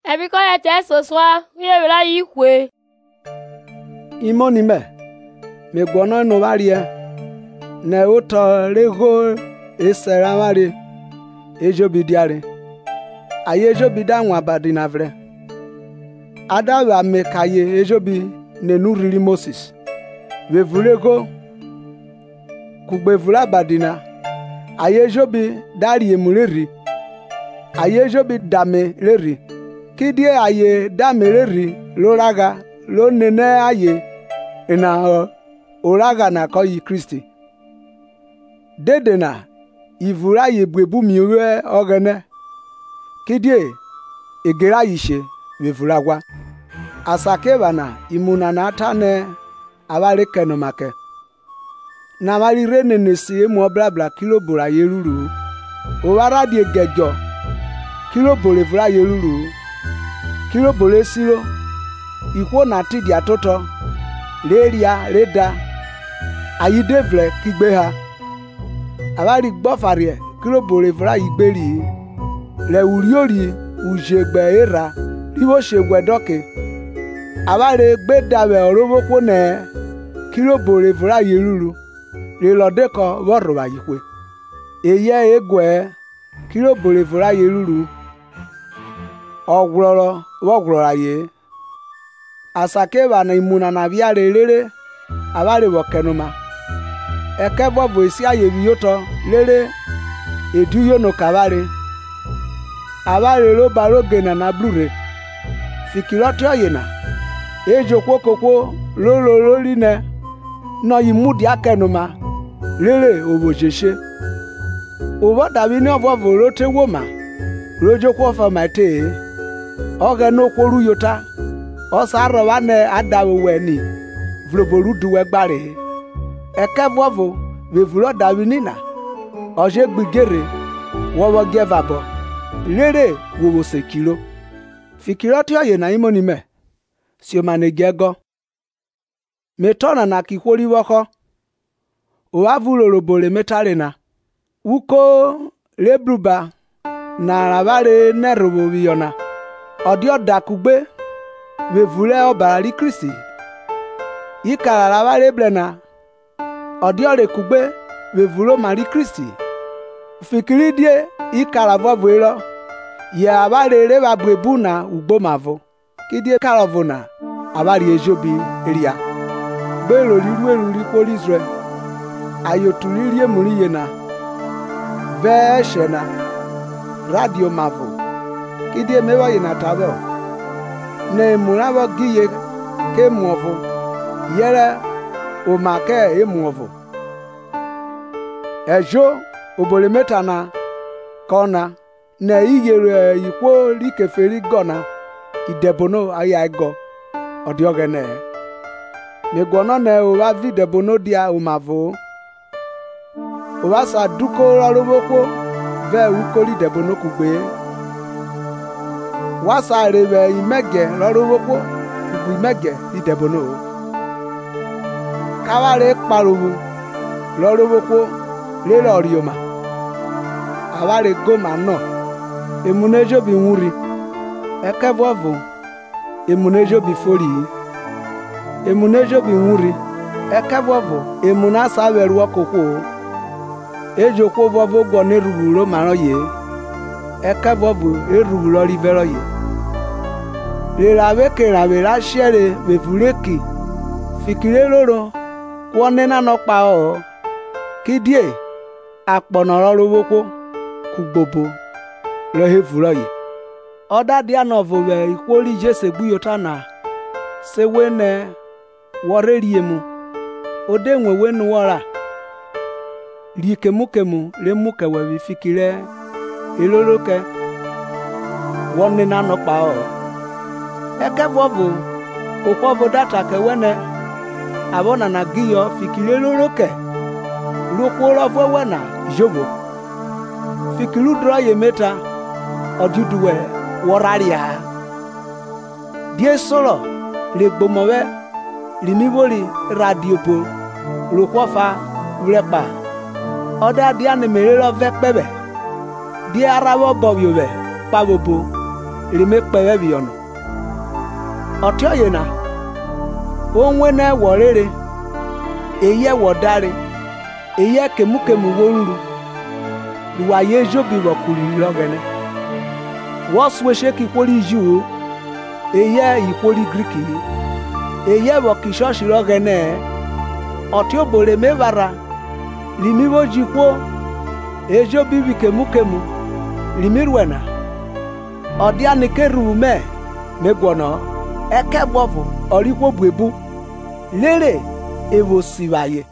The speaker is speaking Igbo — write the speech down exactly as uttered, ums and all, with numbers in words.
ebi ko ya te so swa ye la yikwe imoni me me gbono no barie ne uto lego esera mari ejobi diare aye ejobi da nwa badi na vre adawa me kaye ejobi ne nuriri Moses we vulego kugbe vula badina aye ejobi dari emureri aye ejobi dame leri kidie aye dame leri loraga lo nene aye ina oraga na koyi Kristi dedena ivura ye bwebu miwe ogene kidie egera yishe wevuragwa asake bana imuna na atane abare kenomake na mari rene nesi emu oblabla kilo bora yeruru o wara die gejo kilo bore vura yeruru kilo bore siro ikwo na ti di atoto leria reda ayidevle kigbe ha abari gbofarie kilo bore vura igberi le uriori ujegbe era riwo segwe doke abare gbedawe oroboko ne kilo bore vura yeruru le lodeko woroba yikwe eye egwe kilo bore vura yeruru ogworo wogwora ye asake bana imuna na biare lere abare wokenuma ekebo voisi aye biyoto lere eduyo no kabare abare lo baroge na na blure fikiroti oyena ejo kwokokwo lolo lori ne no yimudi akenuma lere obojeshe obo dabi ni ovovo rote woma rojo kwo fa mate oge no kworu yota osaro wane adawo weni vloboru duwe gbare ekevovo vevulo dabi nina oje gbigere wowo gevabo lere wowo sekilo fikiroti oyena imoni me si o manegego metona na kikwori woko o avuloro bole metalena uko lebruba na rabare nerobo biyona odio dakugbe wevule obari Kristi ikara rabare blena odio rekugbe wevulo mari Kristi fikiri die ikara vovuelo ye abare reba bwebu na ugbo mavo kidie karavona abari ejobi eria belo riru eruri kori Israel ayotuliri emuri yena veshena radio mavo kidie mewa yena tabo ne murabo giye ke muovo yere o make e muovo ejo obole metana kona na iyere ikwo likeferi gona idebono aya ego odiogene megwono ne o wa videbono dia umavo o wa sa duko roroboko ve ukoli debono kugbe wa sa rewe imege roroboko kugbe imege idebono kaware paruwu roroboko le lorioma aware goma no emunejo bi nwuri ekevovo emunejo bi fori emunejo bi nwuri ekevovo emuna saweru okoko ejokwo vovo gwo ne ruburo maro ye ekevovo eruburo rivero ye lerawe kerawe ra shere bevureki fikire loro kwone na no pa o kidie akpono rorowoko kugbobo rehevuraye oda dia novowe ikwori jese buyotana sewene woreriemu odenwe wenu wora likemukemu lemukewe bifikire eloloke wonne na no pa o ekevovo okwovo data kewene abona na giyo fikire loloke lukworo vwena jobo fikiru droye meta oduduwe woraria die solo le gbomowe limiboli radiopo lukwofa wrepa oda dia ne merero vekpebe die arawo bobyowe pabobo rime pewe biono otio yena onwe na wo rere eye wo dare eye kemu kemu woruru duwa ye jobi wo kuri logene wo sweshe ki kori ju eye ikori griki eye wo kishoshi logene otio bore mevara limi wo jikwo ejo bibi kemu kemu limi ruena odia ne keru me megwono eke bovu orikwo buebu lere ewo siwaye